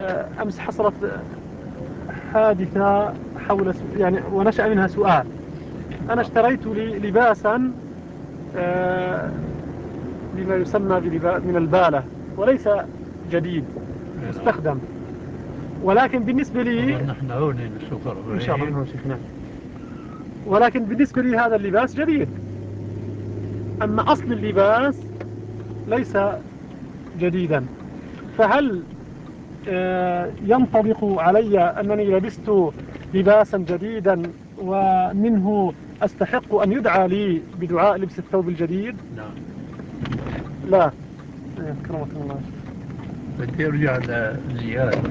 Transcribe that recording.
أمس حصلت حادثة حول يعني ونشأ منها سؤال. أنا اشتريت لي لباسا بما يسمى من البالة، وليس جديد مستخدم، ولكن بالنسبة لي نحن هون السوق إن شاء الله منه شيخنا، ولكن بالنسبة لي هذا اللباس جديد، أما أصل اللباس ليس جديدا. فهل ينطبق علي أنني لبست لباسا جديدا ومنه أستحق أن يدعى لي بدعاء لبس الثوب الجديد؟ نعم. لا. كرمك الله. بدي أرجع لزياد.